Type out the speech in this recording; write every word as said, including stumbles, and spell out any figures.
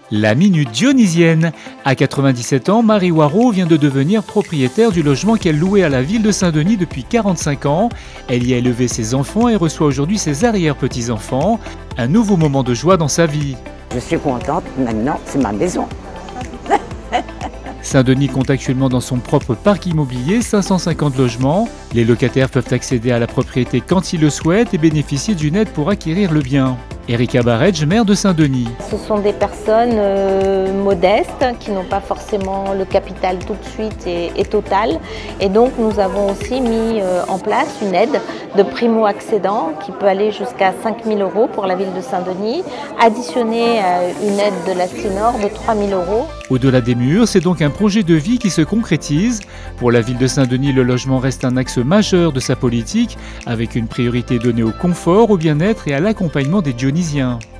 La minute dionysienne. À quatre-vingt-dix-sept ans, Marie Waro vient de devenir propriétaire du logement qu'elle louait à la ville de Saint-Denis depuis quarante-cinq ans. Elle y a élevé ses enfants et reçoit aujourd'hui ses arrière-petits-enfants. Un nouveau moment de joie dans sa vie. Je suis contente, maintenant c'est ma maison. Saint-Denis compte actuellement dans son propre parc immobilier cinq cent cinquante logements. Les locataires peuvent accéder à la propriété quand ils le souhaitent et bénéficier d'une aide pour acquérir le bien. Erika Baredge, maire de Saint-Denis. Ce sont des personnes euh, modestes qui n'ont pas forcément le capital tout de suite et, et total. Et donc nous avons aussi mis euh, en place une aide de primo-accédant qui peut aller jusqu'à cinq mille euros pour la ville de Saint-Denis, additionnée à une aide de la Cynor de trois mille euros. Au-delà des murs, c'est donc un projet de vie qui se concrétise. Pour la ville de Saint-Denis, le logement reste un axe majeur de sa politique, avec une priorité donnée au confort, au bien-être et à l'accompagnement des Dionysiens.